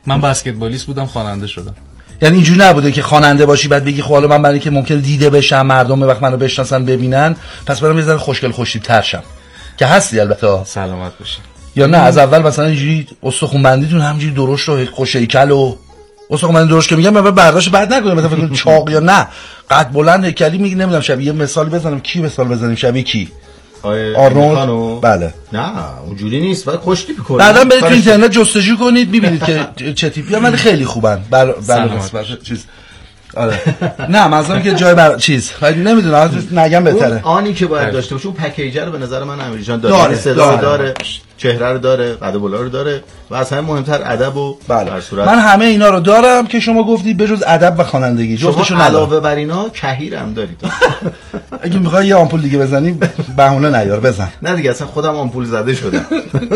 من بسکتبالیست بودم خواننده شدم. یعنی اینجوری نبوده که خواننده باشی بعد بگی خب حالا من برای اینکه ممکن دیده بشم مردم وقت منو بشناسن ببینن پس برام یه ذره خوشگل خوش‌تیپ‌تر شم که هستی البته. سلامت باشی. یا نه از اول مثلا اینجوری استخوان‌بندیتون همینجوری درشت و خوش هیکل و استخوان‌بندی درشت که میگم من برداشت بد نکنم مثلا فکر کنم چاق یا نه قد بلند هیکلی میگی نمیدونم شبیه مثال بزنم کی مثال بزنیم شبیه کی آرنولد. بله نه اونجوری نیست ولی خوش تیپ کنه. بعداً برید تو اینترنت جستجو کنید میبینید که چه تیپی ولی خیلی خوبن نسبت چیز. آره نه مثلا که جای چیز ولی نمیدونم نگم بهتره. آنی که باید داشته باشه اون پکیج رو به نظر من امیر جان داره. صدا داره، چهره رو داره، قد و بالا رو داره و از همه مهمتر ادب و در صورت من همه اینا رو دارم که شما گفتید بجز ادب و خوانندگی جفتشو علاوه بر اینا کهیر هم دارید. اگه میخوای یه آمپول دیگه بزنی بهونه نیار بزن. نه دیگه اصلا خودم آمپول زده شدم.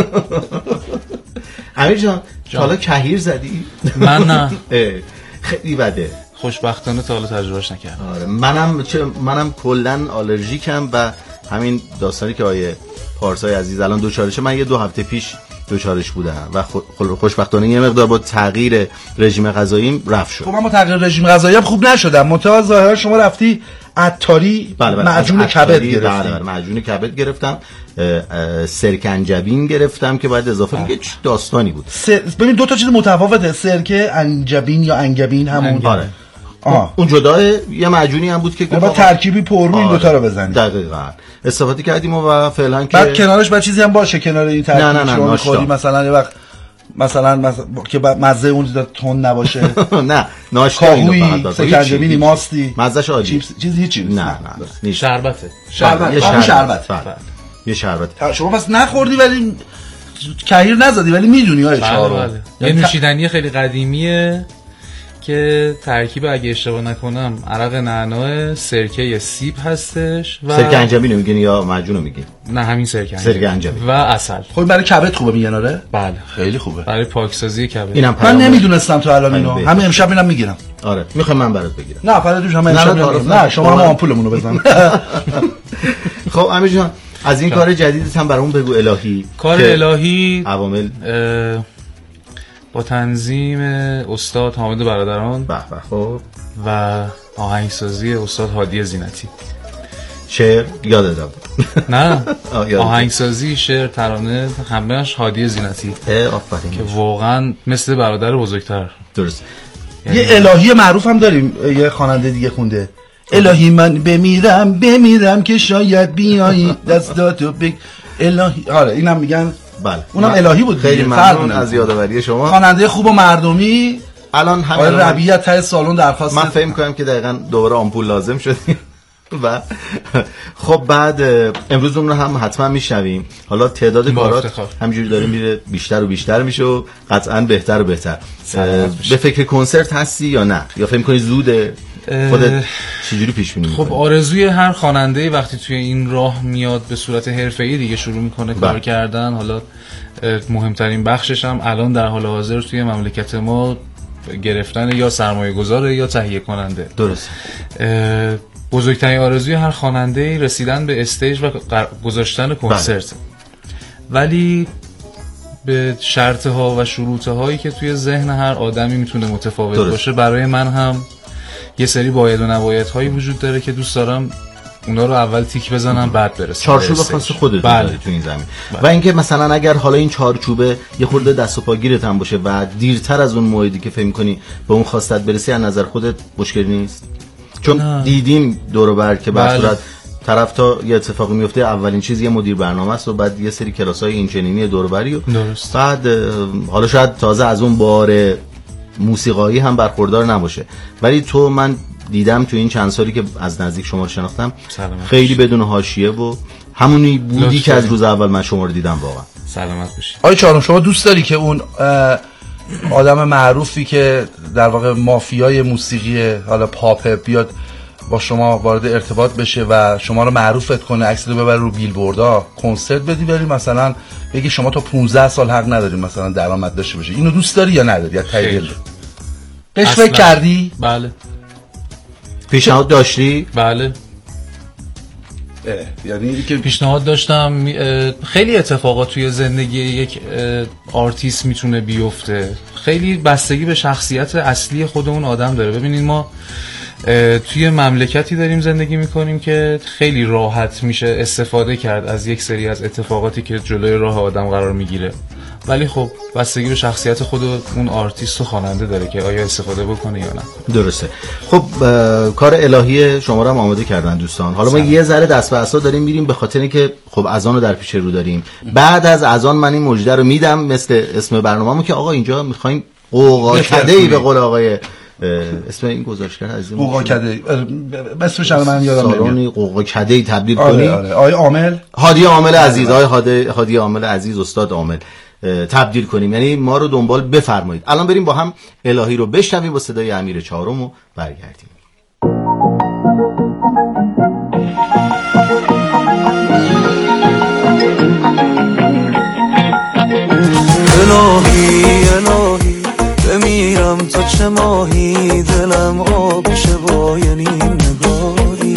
امیر جان حالا کهیر زدی؟ من نه. خیلی بده. خوشبختانه تا حالا تجربهش نکردم. آره منم کلا آلرژیکم و همین داستانی که آیه پارسای عزیز الان دوچارشه من یه 2 هفته پیش دوچارش بودم و خوشبختانه یه مقدار با تغییر رژیم غذاییم رفع شد. خب من با تغییر رژیم غذاییم خوب نشدم. منتها ظاهرا شما رفتی عطاری معجون کبد گرفتی. بله معجون کبد گرفتم، سرکنجبین گرفتم که باید اضافه کنم. چه داستانی بود. ببین دو تا چیز متفاوته، سرکه انجبین یا انگبین همون. آره اون جدا یه معجونی هم بود که با ترکیبی پررو این دوتا رو بزنید. دقیقاً استفاده کردیم و فعلا که بعد کنارش بعد چیزی هم باشه کنار این ترکیب شما می‌خوری مثلا یه وقت مثلا که مزه اون تون نباشه. نه ناشتا اینو فقط سرکنجبینی ماستی مزهش عالی چیزی هیچی نه شربته یه شربت شما پس نخوردی ولی کهیر نزدی ولی میدونی های چهارو. یه نوشیدنی خیلی قدیمیه که ترکیب اگه اشتباه نکنم عرق نعنا، سرکه سیب هستش و سرکه انجبینو میگین یا معجونو میگین؟ نه همین سرکه انجبین و عسل. خب برای کبد خوبه میگن آره؟ بله خیلی خوبه برای پاکسازی کبد. من نمیدونستم تو الان اینو همه امشب اینم میگیرم. آره میخوام من برات بگیرم. نه فقط توش همه امشب نه شما هم آمپولمونو بزن. خب امیر جان از این کار جدیدت هم برامون بگو. الهی کار الهی عوامل با تنظیم استاد حامد برادران خب و آهنگسازی استاد هادی زینتی. شعر یادت نه آهنگسازی شعر ترانه همه‌اش هادی زینتی. آفرین که واقعا مثل برادر بزرگتر. درست. یه الهی معروف هم داریم یه خواننده دیگه خونده الهی من بمیرم که شاید بیایی دستاتو الهی. آره اینم میگن بله اونم الهی بود. خیلی ممنون از یادآوری شما. خواننده خوب و مردمی. الان همین ربیع ته سالن درخواست من فکر می‌کنم که دقیقاً دوباره آمپول لازم شدیم و خب بعد امروز اون رو هم حتما میشنویم. حالا تعداد کارات همینجوری داره میره بیشتر و بیشتر میشه و قطعاً بهتر و بهتر. به فکر کنسرت هستی یا نه یا فکر می‌کنی زوده؟ خودت چجوری پیش بینی می‌کنی؟ خب آرزوی هر خواننده‌ای وقتی توی این راه میاد به صورت حرفه‌ای دیگه شروع میکنه کار کردن. حالا مهمترین بخشش هم الان در حال حاضر توی مملکت ما گرفتن یا سرمایه‌گذار یا تهیه کننده. درست. بزرگترین آرزوی هر خواننده‌ای رسیدن به استیج و گذاشتن کنسرت. ولی به شرط‌ها و شروط‌هایی که توی ذهن هر آدمی میتونه متفاوت باشه. برای من هم یه سری باید و نبایدهایی وجود داره که دوست دارم اونا رو اول تیک بزنم بعد برسم. چارچوب خاص خودت بله. تو این زمین. و اینکه مثلا اگر حالا این چارچوبه یه خورده دست و پاگیرت هم باشه و دیرتر از اون موعدی که فکر می‌کنی به اون خواستت برسی از نظر خودت مشکلی نیست؟ چون دیدیم دور و بر که به صورت طرف تا یه اتفاقی میفته اولین چیز یه مدیر برنامه است و بعد یه سری کلاس‌های اینچنینی دور و بری و بعد حالا شاید تازه از اون بار موسیقایی هم برخوردار نباشه. ولی تو من دیدم تو این چند سالی که از نزدیک شما رو شناختم خیلی بدون حاشیه و همونی بودی که از روز اول من شما رو دیدم. واقعا سلامت باشی. آقای چهارم شما دوست داری که اون آدم معروفی که در واقع مافیای موسیقی حالا پاپ بیاد با شما وارد ارتباط بشه و شما رو معروفت کنه، عکس رو ببره رو بیلبوردها، کنسرت بدی بری مثلا بگی شما تا 15 سال حق نداری مثلا درآمد داشته باشه، اینو دوست داری یا نداری؟ یا تایید بهش فکر کردی؟ بله. پیشنهاد داشتی؟ بله. یعنی که پیشنهاد داشتم خیلی اتفاقات توی زندگی یک آرتیست میتونه بیفته، خیلی بستگی به شخصیت اصلی خود اون آدم داره. ببینید ما توی مملکتی داریم زندگی میکنیم که خیلی راحت میشه استفاده کرد از یک سری از اتفاقاتی که جلوی راه آدم قرار میگیره، ولی خب بستگی به شخصیت خود اون آرتیست و خواننده داره که آیا استفاده بکنه یا نه. درسته. خب کار الهی شما رو هم آماده کردن دوستان. حالا ما یه ذره دست به عصا داریم میریم به خاطر اینکه خب اذان رو در پیش رو داریم. بعد از اذان من این مژده رو میدم مثل اسم برنامه‌مون که آقا اینجا میخوایم قوقاکده‌ای به قول آقای اسم این گزارشگر عزیز قوقاکده‌ای اسمش من یادم نمیاد. قوقاکده‌ای تبدیل کنی. آقای عامل، هادی عامل عزیز، آقای هادی عامل عزیز، استاد عامل تبدیل کنیم، یعنی ما رو دنبال بفرمایید. الان بریم با هم الهی رو بشنویم با صدای امیر چهارم و برگردیم. الهی الهی بمیرم تا چه ماهی دلم آب شه با یعنی نگاهی.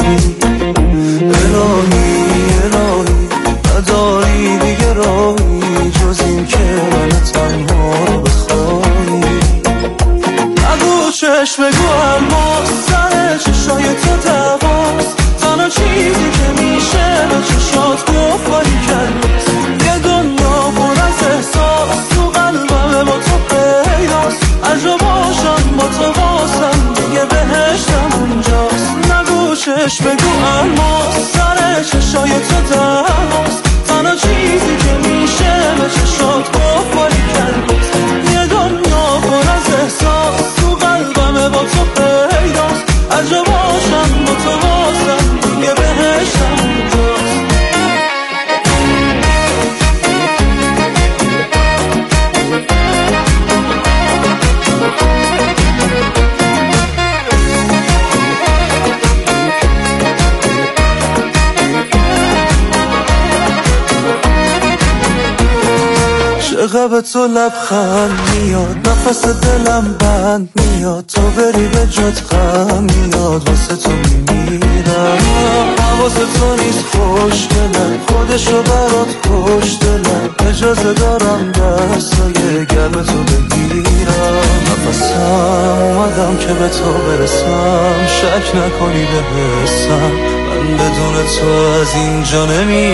الهی الهی نداری دیگه راهی جز این که من تنها رو بخوایی. نگو چشم بگو الماس سر چشای تو دواست، تنها چیزی که میشه به چشات گفت باری کرد. یه دنیا پر از احساس تو قلبم با تو پیداست، از رو باشم با تو واسم دیگه بهشتم اونجاست. نگو چشم بگو الماس سر چشای تو دواست، تنها چیزی که میشه به چشات گفت باری کرد. یه دنیا پر از احساس تو قلبم با تو پیداست، از رو باشم با تو واسم دیگه بهشتم اونجاست. چقدر تو لبخند میاد، نفس دلم بند میاد، تو بری به جات غم میاد، واسه تو میمیرم. حواست تو نیست خوشگله، خودشو برات کشتله، اجازه دارم دستای گرم تو بگیرم. نفسم اومدم که به تو برسم، شک نکنی به حسم، من بدون تو از اینجا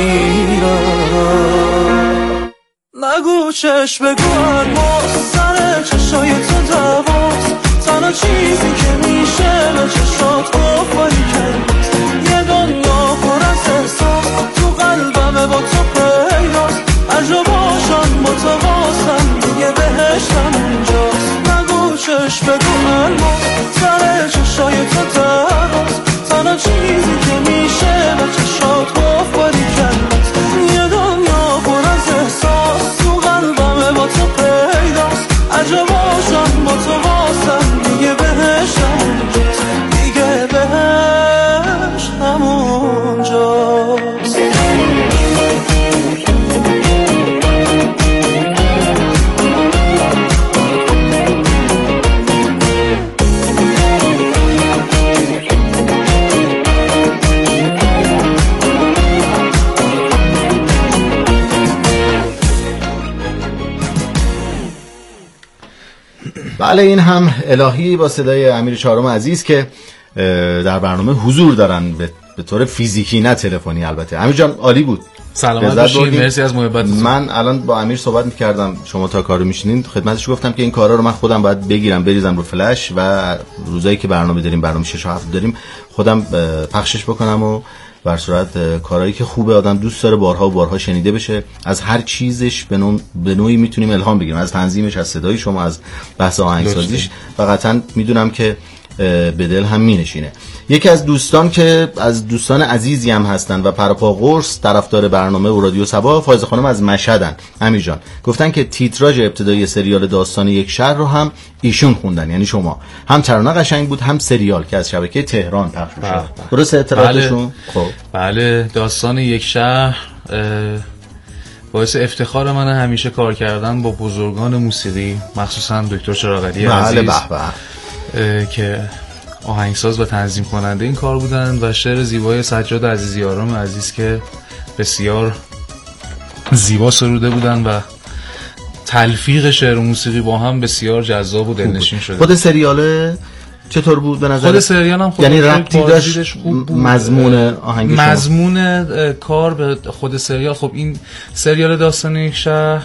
نمیرم. نگو چشم بگو الماس سر چشای تو دواست، تنها چیزی که میشه به چشات گفت باری کرد. یه دنیا پر از احساس تو قلبم با تو پیداست، از رو باشم با تو واسم دیگه بهشتم اونجاست. نگو چشم بگو الماس سر چشای تو دواست، تنها چیزی که میشه به چشات گفت باری کرد. یه دنیا پر از احساس تو قلبم با تو پیداست، از رو باشم با تو واسم دیگه بهشتم اونجاست، دیگه بهشتم اونجاست. بله این هم الهی با صدای امیر چهارم عزیز که در برنامه حضور دارن به طور فیزیکی نه تلفنی. البته امیر جان عالی بود، سلامت باشید، مرسی از محبتتون. من الان با امیر صحبت می‌کردم، شما تا کارو میشینین خدمتش گفتم که این کارا رو من خودم باید بگیرم بریزم رو فلش و روزایی که برنامه داریم، برنامه 6 و 7 داریم، خودم پخشش بکنم و بر صورت کارهایی که خوبه آدم دوست داره بارها و بارها شنیده بشه. از هر چیزش به نوعی میتونیم الهام بگیریم، از تنظیمش، از صدای شما، از بحث آهنگسازیش، و قطعا میدونم که به دل هم مینشینه. یکی از دوستان که از دوستان عزیزی هم هستن و پرپا قرص طرفدار برنامه و رادیو صبا، فایزه خانم از مشهدن. امیر جان گفتن که تیتراژ ابتدایی سریال داستان یک شهر رو هم ایشون خوندن، یعنی شما. هم ترانه قشنگ بود، هم سریال که از شبکه تهران پخش میشه. درست اطلاعاتشون؟ خب بله، داستان یک شهر باعث افتخار من همیشه کار کردن با بزرگان موسیقی، مخصوصا دکتر چراغ علی عزیز. بله به به. که آهنگساز و تنظیم کننده این کار بودن و شعر زیبای سجاد عزیزیارم عزیز که بسیار زیبا سروده بودن و تلفیق شعر و موسیقی با هم بسیار جذاب و دلنشین شده. خود سریال چطور بود به نظر؟ خود سریال هم یعنی ربطی داشت خوب بود مضمون آهنگ شما؟ مضمون کار به خود سریال. خب این سریال داستان یک شهر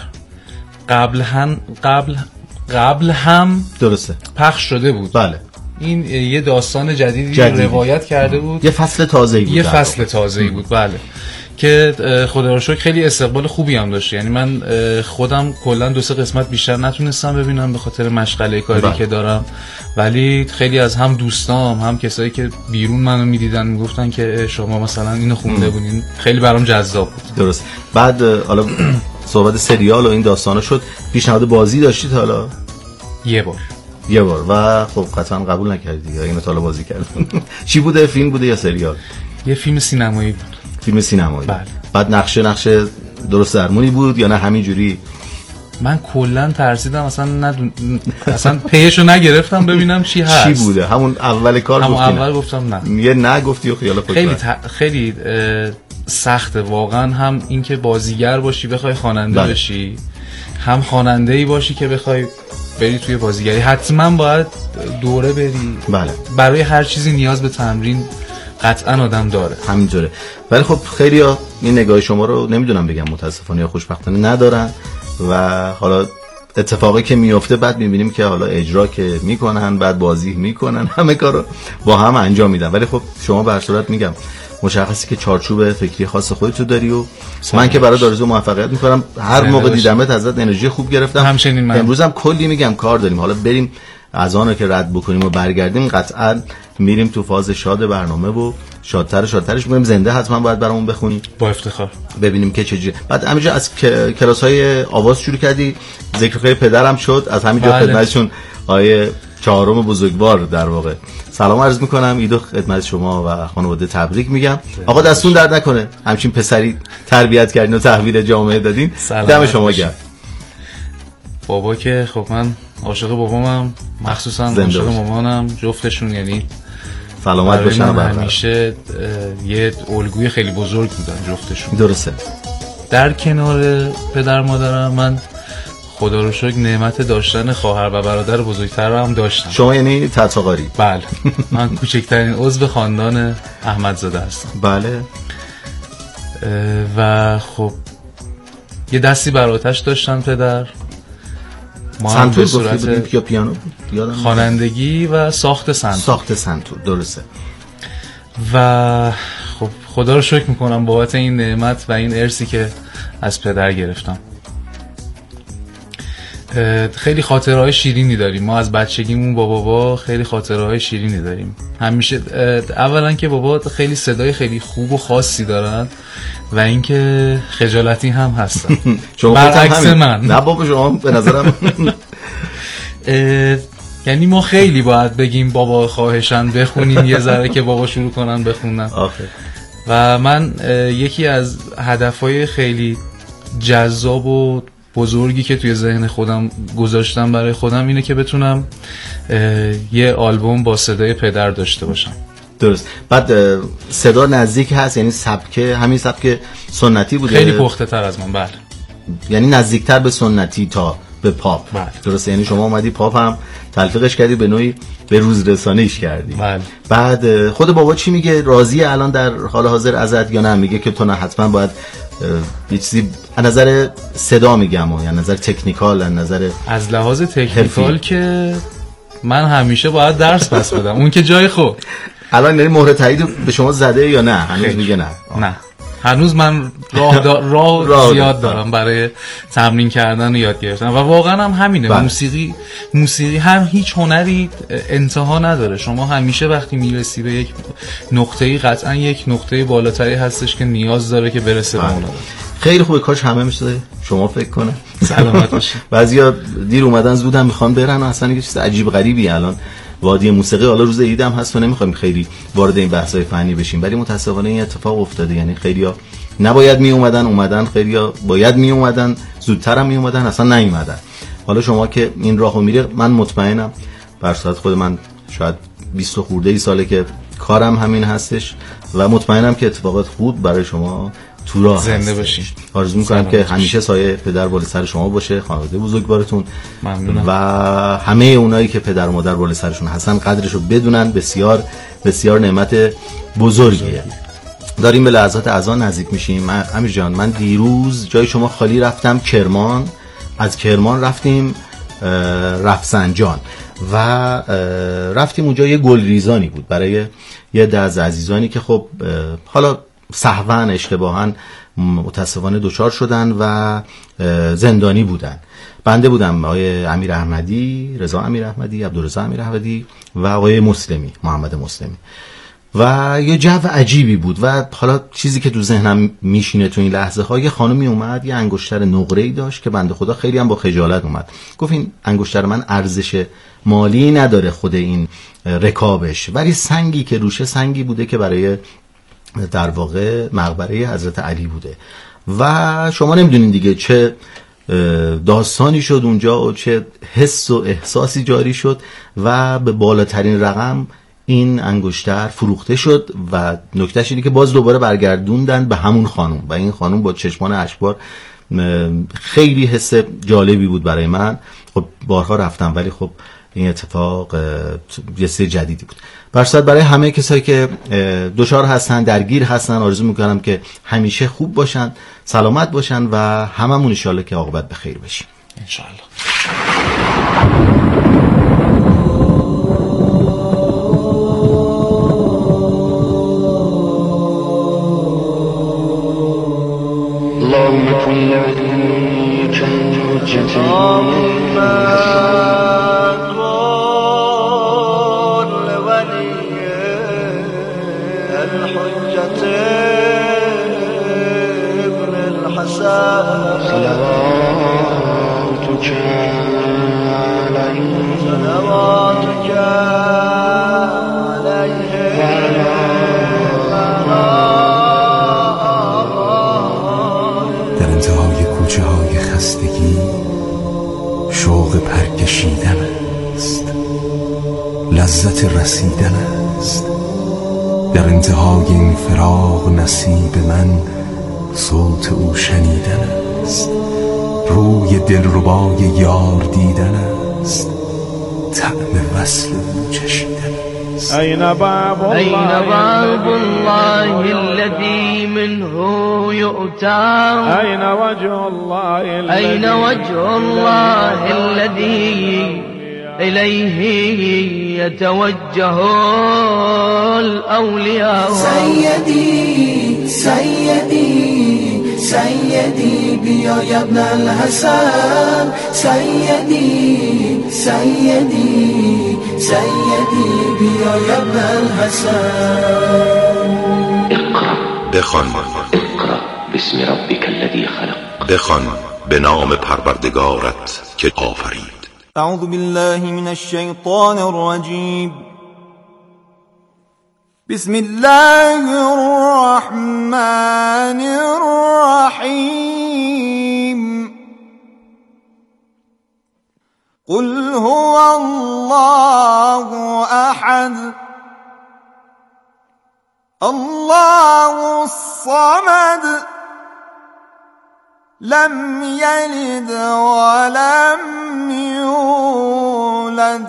قبل هم درسته پخش شده بود. بله. این یه داستان جدیدی روایت کرده بود. یه فصل تازه‌ای بود. بله. که خدا رو شکر خیلی استقبال خوبی هم داشت. یعنی من خودم کلا 2-3 قسمت بیشتر نتونستم ببینم به خاطر مشغله کاری که دارم، ولی خیلی از هم دوستام هم کسایی که بیرون منو میدیدن میگفتن که شما مثلا اینو خونده بودین، خیلی برام جذاب بود. درست. بعد حالا صحبت سریال و این داستانا شد، پیشنهاد بازی داشتید حالا؟ یه بار و خب قطعا قبول نکردی یا اینو حالا بازی کردن؟ چی بوده، فیلم بوده یا سریال؟ یه فیلم سینمایی بود. فیلم سینمایی. بله. بعد نقشه درست درمونی بود یا نه همینجوری؟ من کلا ترسیدم اصلا پیشو نگرفتم ببینم چی هست. چی بوده؟ همون اول کار گفتم. اول گفتم نه. یه نگفتی و خیال خودت. خیلی سخته واقعا، هم اینکه بازیگر باشی بخوای خواننده بشی، هم خواننده‌ای باشی که بخوای بری توی بازیگری. حتما باید دوره بری. بله. برای هر چیزی نیاز به تمرین قطعا آدم داره. همینطوره. ولی خب خیلیا این نگاه شما رو نمیدونم بگم متاسفانه یا خوشبختانه ندارن و حالا اتفاقی که میفته بعد میبینیم که حالا اجرا که میکنن، بعد بازی میکنن، همه کارو با هم انجام میدن. ولی خب شما به هر صورت میگم مشخصی که چارچوب فکری خاص خودت رو داری و من که برای آرزو موفقیت میکنم. هر موقع دیدمت ازت انرژی خوب گرفتم. امروز هم کلی میگم کار داریم، حالا بریم از آن رو که رد بکنیم و برگردیم قطعا میریم تو فاز شاد برنامه و شادترش میگم. زنده حتما باید برامون بخونی با افتخار، ببینیم که چجوری. بعد همینجا از کلاس‌های آواز شروع کردی، ذکر خیر پدرم شد، از همینجا خدمتشون آیه چهارم بزرگوار در واقع سلام عرض میکنم. ایدو خدمت شما و خانواده تبریک میگم. آقا دستون درد نکنه، همچین پسری تربیت کردین و تحویل جامعه دادین، دم شما گرم. بابا که خب من عاشق بابامم، مخصوصا عاشق مامانم، جفتشون یعنی سلامت باشن. همیشه یه الگوی خیلی بزرگ بودن جفتشون. درسته. در کنار پدر مادرم من خدا رو شکر نعمت داشتن خواهر و برادر بزرگتر رو هم داشتم. شما یعنی تتاقاری؟ بله. من کوچکترین عضو خاندان احمدزاده هستم. بله. و خب یه دستی بر آتش داشتن پدر. ما هم به صورت یا پیانو خوانندگی و ساخت سنتور. درسته. و خب خدا رو شکر میکنم بابت این نعمت و این ارثی که از پدر گرفتم. خیلی خاطرهای شیرینی داریم ما از بچگیمون با بابا، خیلی خاطرهای شیرینی داریم. همیشه اولا که بابا خیلی صدای خیلی خوب و خاصی دارن و اینکه خجالتی هم هستن. برعکس من. نه بابا شما به نظرم یعنی ما خیلی باید بگیم بابا خواهشن بخونین یه ذره که بابا شروع کنن بخونن. و من یکی از هدفهای خیلی جذاب و بزرگی که توی ذهن خودم گذاشتم برای خودم اینه که بتونم یه آلبوم با صدای پدر داشته باشم. درست. بعد صدا نزدیک هست، یعنی همین سبک سنتی بوده؟ خیلی پخته تر از من. بله. یعنی نزدیکتر به سنتی تا به پاپ. بله. درست. یعنی شما اومدی پاپ هم تلفیقش کردی، به نوعی به روز رسانیش کردی. بله. بعد خود بابا چی میگه؟ راضی الان در حال حاضر ازت یا نه میگه که تو نه حتما باید یه چیزی از نظر صدا میگم و یا نظر تکنیکال، از لحاظ تکنیکال که من همیشه باید درس پس بدم، اون که جای خود. الان یعنی مهر تایید به شما زده یا نه؟ هنوز میگه نه. نه هنوز من راه زیاد دارم برای تمرین کردن و یاد گرفتن و واقعا هم همینه. بله. موسیقی هم هیچ هنری انتها نداره. شما همیشه وقتی میرسی به یک نقطه‌ای قطعا یک نقطه بالاتری هستش که نیاز داره که برسه به اون. خیلی خوبه، کاش همه میشه شما فکر کنه. سلامت باشید. بعضیا دیر اومدن زودم میخوان برن و اصلا یه چیز عجیب غریبی الان وادی موسیقی. حالا روز عید هم هست و نمیخوایم خیلی وارد این بحث‌های فنی بشیم، ولی متأسفانه این اتفاق افتاده. یعنی خیلی‌ها نباید می اومدن، خیلی‌ها باید می اومدن، زودتر هم می اومدن، اصلا نیومدن. حالا شما که این راهو میره، من مطمئنم بر صورت خود من شاید 20 خورده ای ساله که کارم همین هستش و مطمئنم که اتفاقات خوب برای شما تو راه زنده باشین. آرزو میکنم که همیشه سایه پدر بالا سر شما باشه، خانواده بزرگوارتون. ممنونم. و همه اونایی که پدر و مادر بالا سرشون هستن قدرشو بدونن. بسیار بسیار نعمت بزرگیه. داریم به لحظات اذان نزدیک میشیم. امیر جان، من دیروز جای شما خالی رفتم کرمان، از کرمان رفتیم رفسنجان و رفتیم اونجا. یه گلریزانی بود برای یه عده از عزیزانی که خب حالا سهواً اشتباهاً متاسفانه دچار شدن و زندانی بودن. بنده بودم، آقای امیر احمدی، رضا امیر احمدی، عبدالرضا امیر احمدی و آقای مسلمی، محمد مسلمی. و یه جو عجیبی بود و حالا چیزی که تو ذهنم میشینه تو این لحظه ها، یه خانمی اومد یه انگشتر نقره‌ای داشت که بنده خدا خیلی هم با خجالت اومد گفت این انگشتر من ارزش مالی نداره خود این رکابش، ولی سنگی که روشه سنگی بوده که برای در واقع مقبره حضرت علی بوده و شما نمیدونین دیگه چه داستانی شد اونجا و چه حس و احساسی جاری شد و به بالاترین رقم این انگشتر فروخته شد و نکتهش اینه که باز دوباره برگردوندن به همون خانم و این خانم با چشمان اشکبار. خیلی حس جالبی بود برای من. خب بارها رفتم ولی خب این اتفاق یه سری جدیدی بود. برای همه کسایی که دچار هستن، درگیر هستن، آرزو میکنم که همیشه خوب باشن، سلامت باشن و هممون ان شاءالله که عاقبت به خیر بشیم ان شاءالله. اللهم كن لوليك الحجة ابن الحسن صلواتك عليه در انتهای کوچه های خستگی شوق پرکشیدن است، لذت رسیدن است. در انتهای این فراق نصیب من صوت او شنیدن است، روی دلربای یار دیدن است، طعم وصل او چشیدن است. أين باب الله الذي منه يؤتى أين وجه الله الذي إليه يتوجه الأولياء سيدي بيا يا ابن الحسن سيدي بيا يا ابن الحسن بخوان. اقرأ باسم ربك الذي خلق. بخوان به نام پروردگارت که آفرید. أعوذ بالله من الشيطان الرجيم. بسم الله الرحمن الرحيم. قل هو الله أحد الله الصمد لم يلد ولم يولد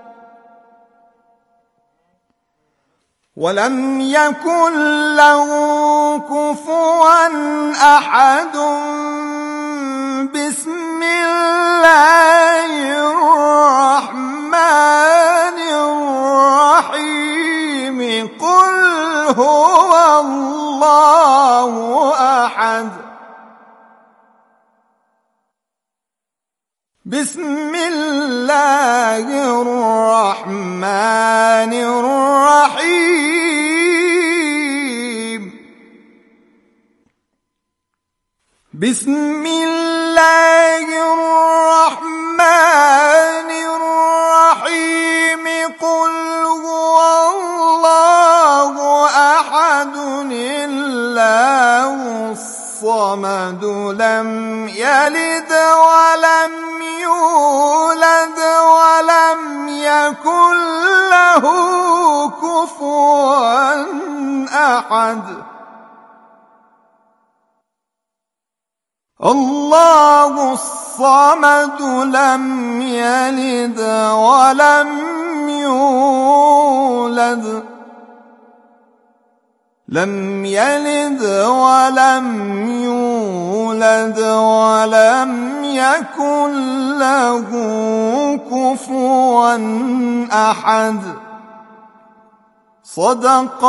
ولم يكن له كفوا أحد. بسم الله الرحمن الرحيم. قل هو الله أحد بسم الله الرحمن الرحيم. بسم الله الرحمن الرحيم. قل هو الله أحد الله الصمد لم يلد ولم يولد ولم يكن له كفوا أحد الله الصمد لم يلد ولم يولد لم يلد ولم يولد ولم يكن له كفوا أحد صدق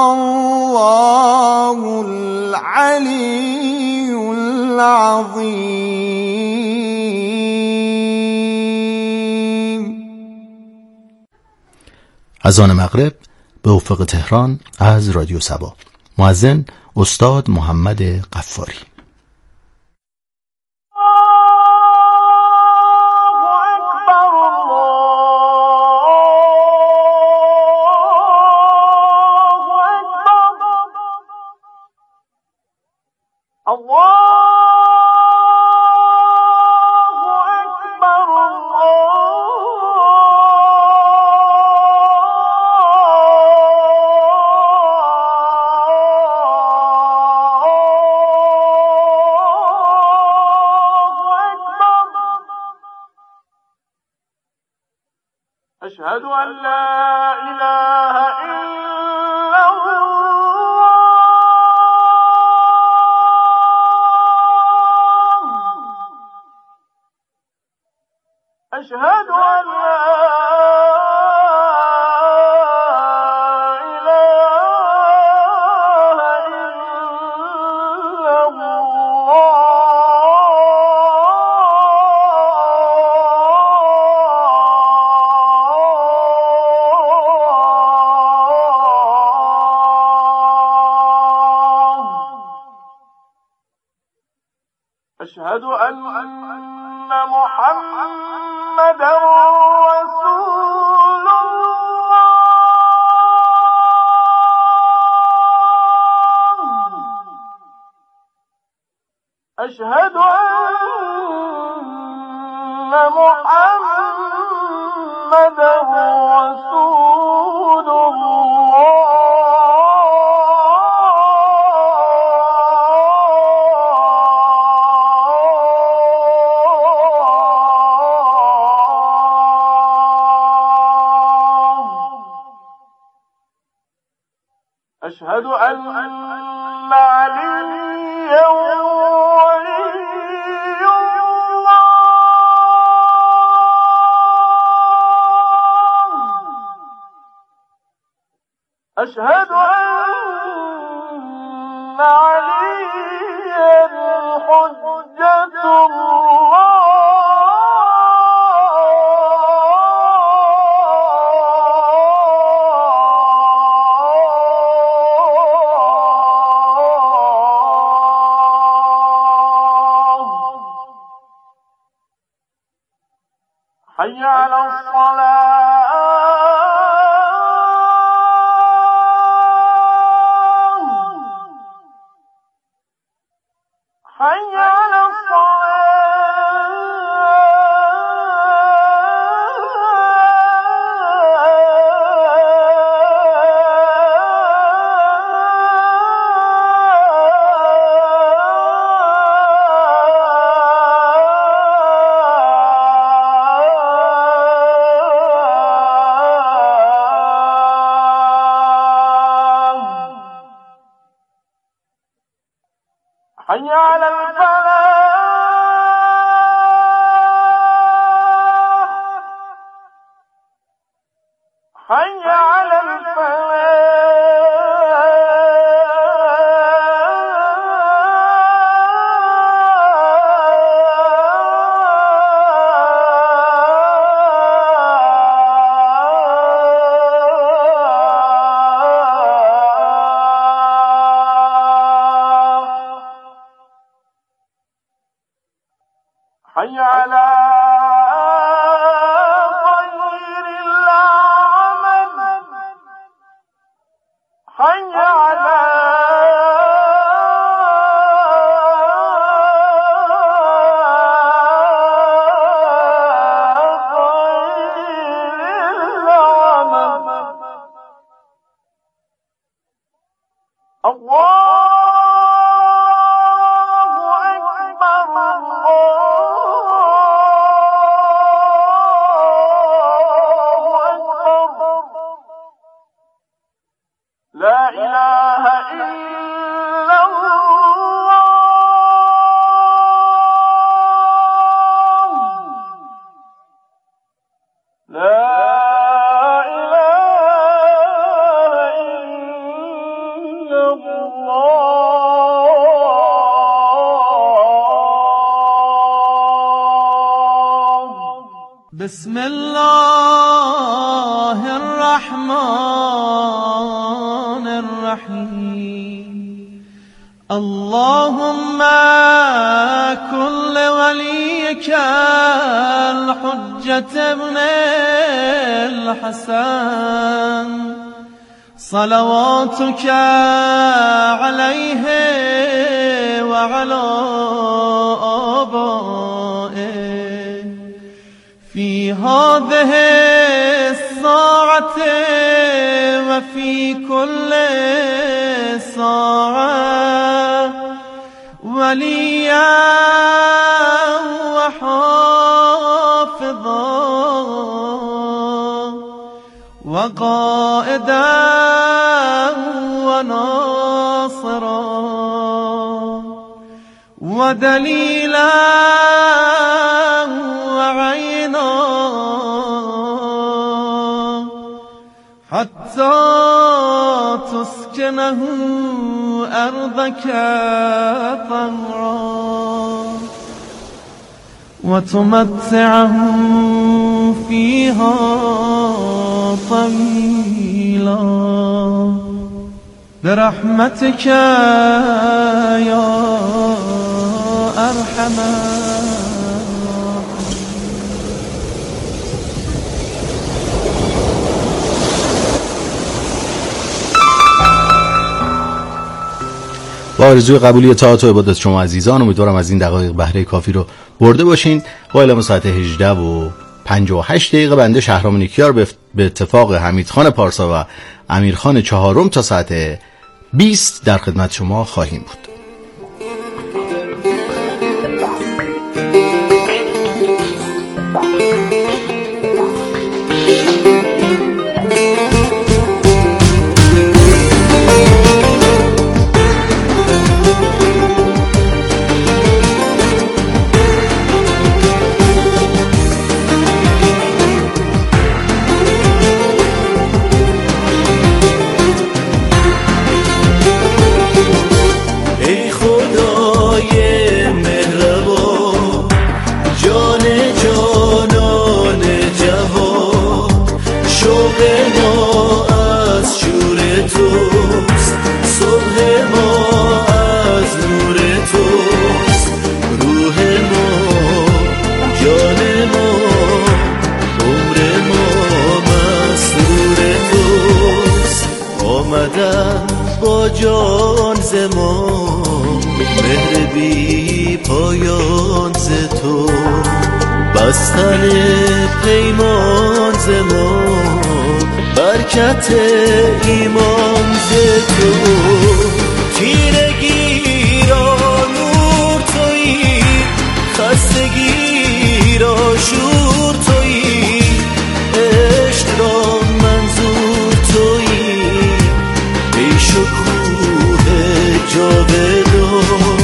الله العلي العظيم. از آن مغرب به افق تهران از رادیو سبا، مؤذن استاد محمد غفاری. أشهد أن لا إله إلا الله أشهد أن لا أشهد أن محمدا رسول الله أشهد أن محمدا رسول الله أشهد أن عليا ولي الله أشهد أن عليا حجة الله حي على الصلاة حي على حي على الفلاح حي على حي على خير العمل بسم الله الرحمن الرحيم اللهم كن لوليك الحجة ابن الحسن صلواتك عليه وعلى آبائه في هذه الساعة وفي كل ساعة وليا وحافظا وقائدا وناصرا ودليلا وعينا حتى تسكنه أرضك طهرا وتمتعه فيها طويلا برحمتك يا أرحم با آرزوی قبولی طاعت و عبادت شما عزیزان، امیدوارم از این دقایق بهره کافی رو برده باشین. با اعلام ساعت 18:58 بنده شهرام نیکیار به اتفاق حمیدخان پارسا و امیرخان چهارم تا ساعت 20 در خدمت شما خواهیم بود. با جان زمان مهر بی پایان ز تو بستن پیمان زمان برکت ایمان ز تو تیرگی را نور تویی خستگی را شور تویی عشق را منظور تویی شکوه جاودان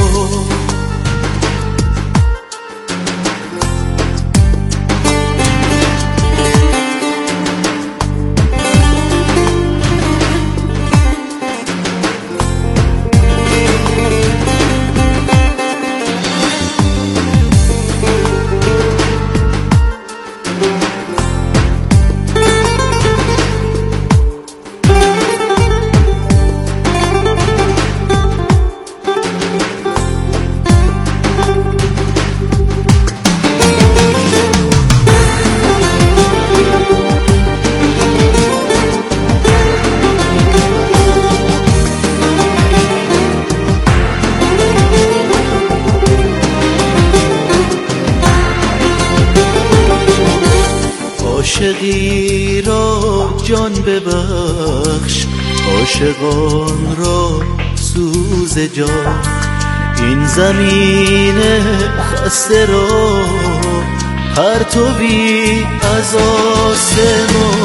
عاشقی را جان ببخش عاشقان را سوز جا این زمین خسته رو پرتوی از آسمان